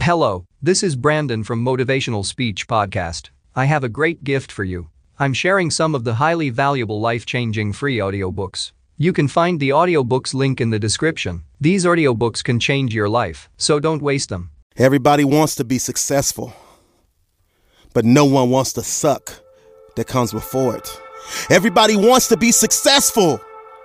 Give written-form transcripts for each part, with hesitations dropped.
Hello, this is Brandon from Motivational Speech Podcast. I have a great gift for you. I'm sharing some of the highly valuable life-changing free audiobooks. You can find the audiobooks link in the description. These audiobooks can change your life, so don't waste them. Everybody wants to be successful, but no one wants the suck that comes before it. Everybody wants to be successful,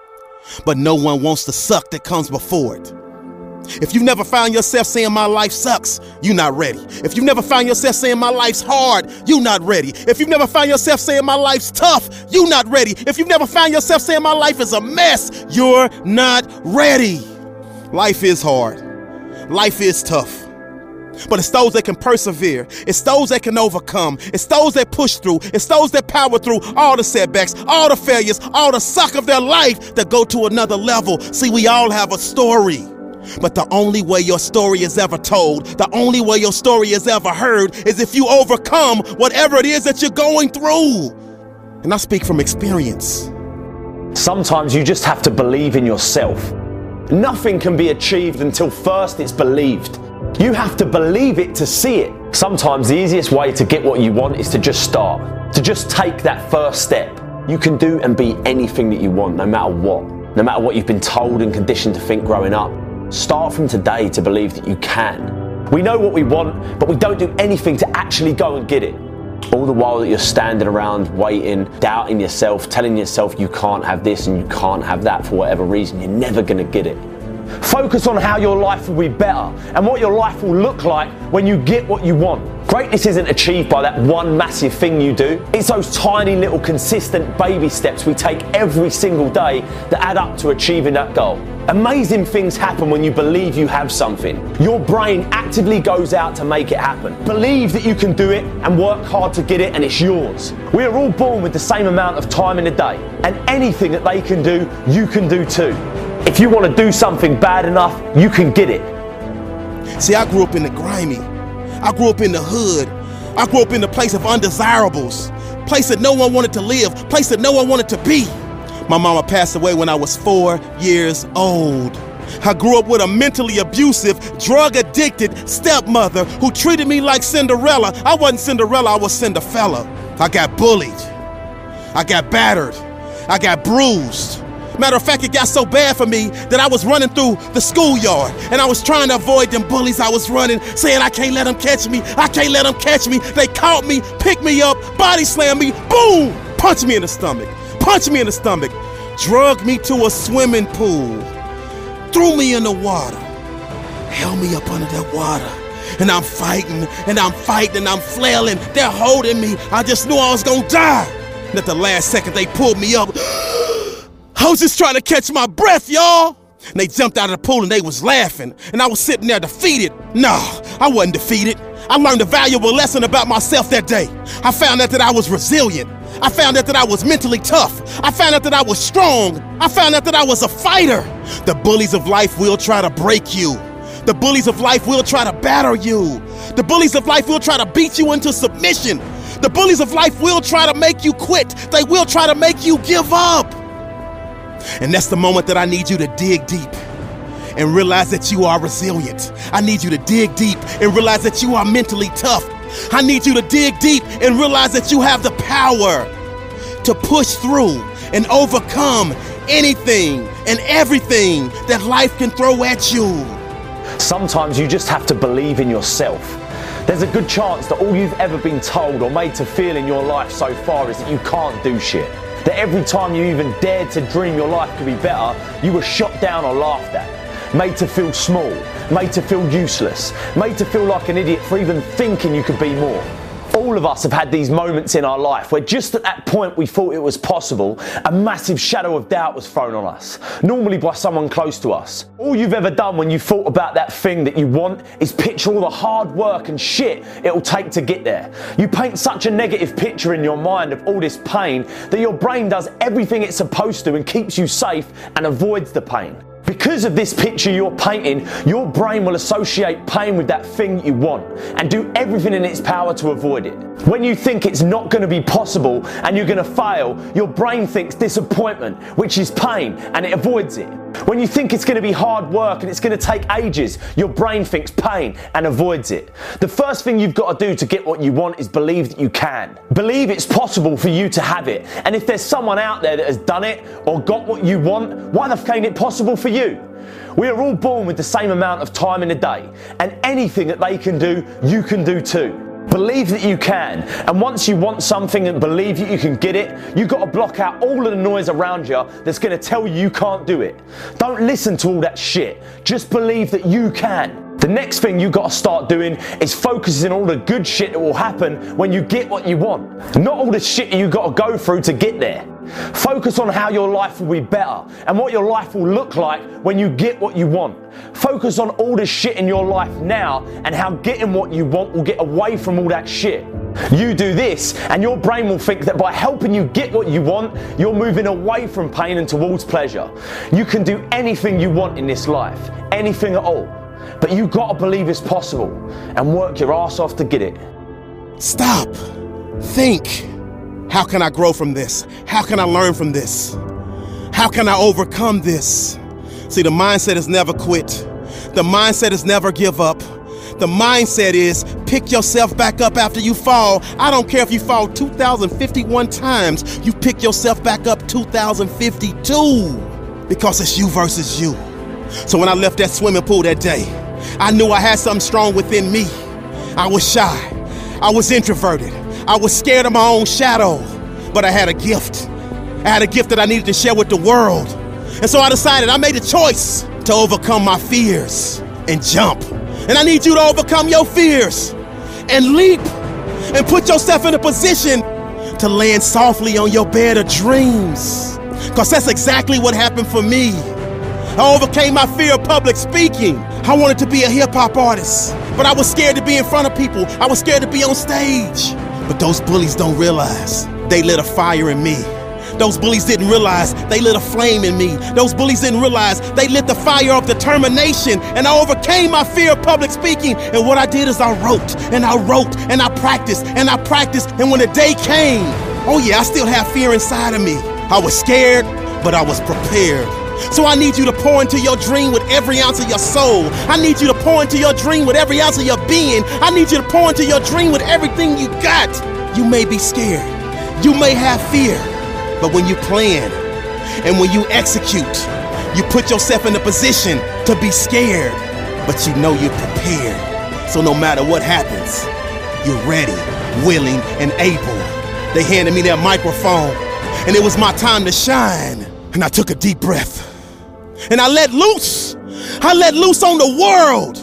but no one wants the suck that comes before it. If you've never found yourself saying my life sucks, you're not ready. If you've never found yourself saying my life's hard, you're not ready. If you've never found yourself saying my life's tough, you're not ready. If you've never found yourself saying my life is a mess, you're not ready. Life is hard. Life is tough. But it's those that can persevere. It's those that can overcome. It's those that push through. It's those that power through all the setbacks, all the failures, all the suck of their life that go to another level. See, we all have a story. But the only way your story is ever told, the only way your story is ever heard, is if you overcome whatever it is that you're going through. And I speak from experience. Sometimes you just have to believe in yourself. Nothing can be achieved until first it's believed. You have to believe it to see it. Sometimes the easiest way to get what you want is to just start, to just take that first step. You can do and be anything that you want, no matter what you've been told and conditioned to think growing up. Start from today to believe that you can. We know what we want, but we don't do anything to actually go and get it. All the while that you're standing around waiting, doubting yourself, telling yourself you can't have this and you can't have that for whatever reason, you're never going to get it. Focus on how your life will be better and what your life will look like when you get what you want. Greatness isn't achieved by that one massive thing you do. It's those tiny little consistent baby steps we take every single day that add up to achieving that goal. Amazing things happen when you believe you have something. Your brain actively goes out to make it happen. Believe that you can do it and work hard to get it, and it's yours. We are all born with the same amount of time in a day, and anything that they can do, you can do too. If you want to do something bad enough, you can get it. See, I grew up in the grimy. I grew up in the hood. I grew up in the place of undesirables. Place that no one wanted to live. Place that no one wanted to be. My mama passed away when I was 4 years old. I grew up with a mentally abusive, drug-addicted stepmother who treated me like Cinderella. I wasn't Cinderella, I was Cinderfella. I got bullied. I got battered. I got bruised. Matter of fact, it got so bad for me that I was running through the schoolyard and I was trying to avoid them bullies. I was running, saying I can't let them catch me. I can't let them catch me. They caught me, picked me up, body slammed me, boom, punched me in the stomach. Punched me in the stomach, drugged me to a swimming pool, threw me in the water, held me up under that water, and I'm fighting, and I'm fighting, and I'm flailing. They're holding me. I just knew I was gonna die. And at the last second, they pulled me up. I was just trying to catch my breath, y'all. And they jumped out of the pool and they was laughing, and I was sitting there defeated. No, I wasn't defeated. I learned a valuable lesson about myself that day. I found out that I was resilient. I found out that I was mentally tough. I found out that I was strong. I found out that I was a fighter. The bullies of life will try to break you. The bullies of life will try to batter you. The bullies of life will try to beat you into submission. The bullies of life will try to make you quit. They will try to make you give up. And that's the moment that I need you to dig deep and realize that you are resilient. I need you to dig deep and realize that you are mentally tough. I need you to dig deep and realize that you have the power to push through and overcome anything and everything that life can throw at you. Sometimes you just have to believe in yourself. There's a good chance that all you've ever been told or made to feel in your life so far is that you can't do shit. That every time you even dared to dream your life could be better, you were shot down or laughed at. Made to feel small, made to feel useless, made to feel like an idiot for even thinking you could be more. All of us have had these moments in our life where just at that point we thought it was possible, a massive shadow of doubt was thrown on us, normally by someone close to us. All you've ever done when you thought about that thing that you want is picture all the hard work and shit it'll take to get there. You paint such a negative picture in your mind of all this pain that your brain does everything it's supposed to and keeps you safe and avoids the pain. Because of this picture you're painting, your brain will associate pain with that thing you want and do everything in its power to avoid it. When you think it's not going to be possible and you're going to fail, your brain thinks disappointment, which is pain, and it avoids it. When you think it's going to be hard work and it's going to take ages, your brain thinks pain and avoids it. The first thing you've got to do to get what you want is believe that you can. Believe it's possible for you to have it. And if there's someone out there that has done it or got what you want, why the f*** ain't it possible for you? We are all born with the same amount of time in a day, and anything that they can do, you can do too. Believe that you can, and once you want something and believe that you can get it, you've got to block out all of the noise around you that's going to tell you can't do it. Don't listen to all that shit, just believe that you can. The next thing you've got to start doing is focusing on all the good shit that will happen when you get what you want. Not all the shit you've got to go through to get there. Focus on how your life will be better and what your life will look like when you get what you want. Focus on all the shit in your life now and how getting what you want will get away from all that shit. You do this and your brain will think that by helping you get what you want, you're moving away from pain and towards pleasure. You can do anything you want in this life, anything at all. But you've got to believe it's possible and work your ass off to get it. Stop. Think. How can I grow from this? How can I learn from this? How can I overcome this? See, the mindset is never quit. The mindset is never give up. The mindset is pick yourself back up after you fall. I don't care if you fall 2,051 times, you pick yourself back up 2,052 because it's you versus you. So when I left that swimming pool that day, I knew I had something strong within me. I was shy. I was introverted. I was scared of my own shadow, but I had a gift. I had a gift that I needed to share with the world. And so I decided, I made a choice to overcome my fears and jump. And I need you to overcome your fears and leap and put yourself in a position to land softly on your bed of dreams. Because that's exactly what happened for me. I overcame my fear of public speaking. I wanted to be a hip-hop artist, but I was scared to be in front of people. I was scared to be on stage. But those bullies don't realize they lit a fire in me. Those bullies didn't realize they lit a flame in me. Those bullies didn't realize they lit the fire of determination. And I overcame my fear of public speaking. And what I did is I wrote and I wrote and I practiced and I practiced. And when the day came, oh yeah, I still have fear inside of me. I was scared, but I was prepared. So I need you to pour into your dream with every ounce of your soul. I need you to pour into your dream with every ounce of your being. I need you to pour into your dream with everything you got. You may be scared. You may have fear. But when you plan and when you execute, you put yourself in a position to be scared, but you know you're prepared. So no matter what happens, you're ready, willing, and able. They handed me that microphone, and it was my time to shine. And I took a deep breath, and I let loose. I let loose on the world.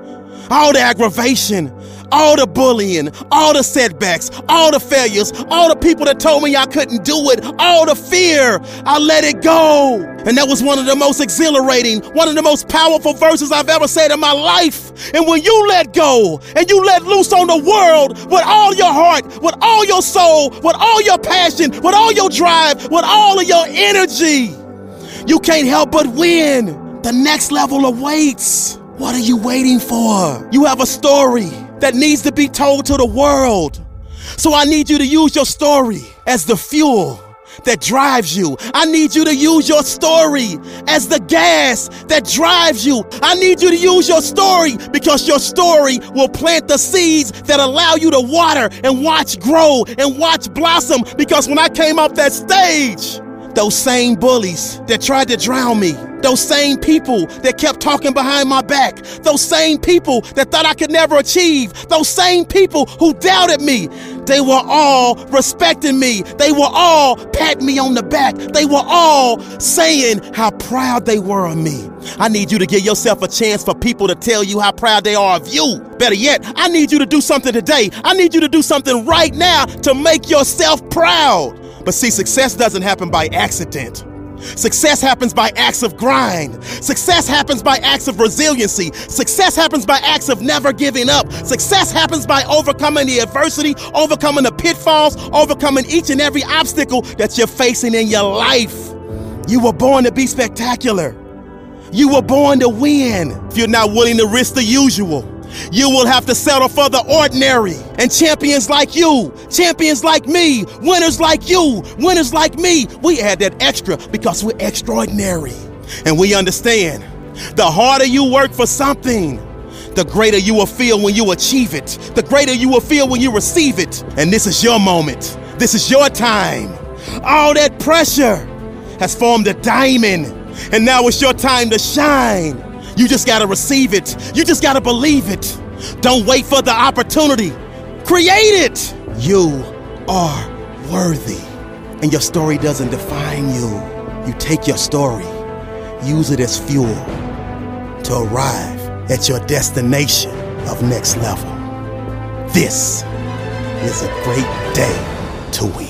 All the aggravation, all the bullying, all the setbacks, all the failures, all the people that told me I couldn't do it, all the fear, I let it go. And that was one of the most exhilarating, one of the most powerful verses I've ever said in my life. And when you let go and you let loose on the world with all your heart, with all your soul, with all your passion, with all your drive, with all of your energy, you can't help but win. The next level awaits. What are you waiting for? You have a story that needs to be told to the world. So I need you to use your story as the fuel that drives you. I need you to use your story as the gas that drives you. I need you to use your story because your story will plant the seeds that allow you to water and watch grow and watch blossom. Because when I came off that stage, those same bullies that tried to drown me, those same people that kept talking behind my back, those same people that thought I could never achieve, those same people who doubted me, they were all respecting me. They were all patting me on the back. They were all saying how proud they were of me. I need you to give yourself a chance for people to tell you how proud they are of you. Better yet, I need you to do something today. I need you to do something right now to make yourself proud. But see, success doesn't happen by accident. Success happens by acts of grind. Success happens by acts of resiliency. Success happens by acts of never giving up. Success happens by overcoming the adversity, overcoming the pitfalls, overcoming each and every obstacle that you're facing in your life. You were born to be spectacular. You were born to win. If you're not willing to risk the usual, you will have to settle for the ordinary. And champions like you, champions like me, winners like you, winners like me, we add that extra because we're extraordinary. And we understand the harder you work for something, the greater you will feel when you achieve it. The greater you will feel when you receive it. And this is your moment. This is your time. All that pressure has formed a diamond. And now it's your time to shine. You just gotta receive it. You just gotta believe it. Don't wait for the opportunity. Create it. You are worthy. And your story doesn't define you. You take your story, use it as fuel to arrive at your destination of next level. This is a great day to win.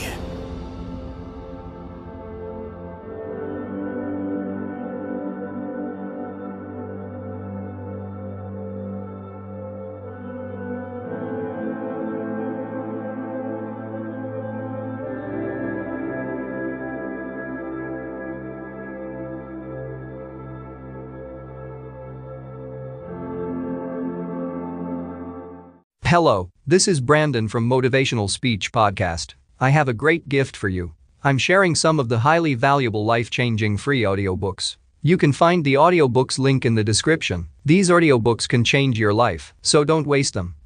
Hello, this is Brandon from Motivational Speech Podcast. I have a great gift for you. I'm sharing some of the highly valuable life-changing free audiobooks. You can find the audiobooks link in the description. These audiobooks can change your life, so don't waste them.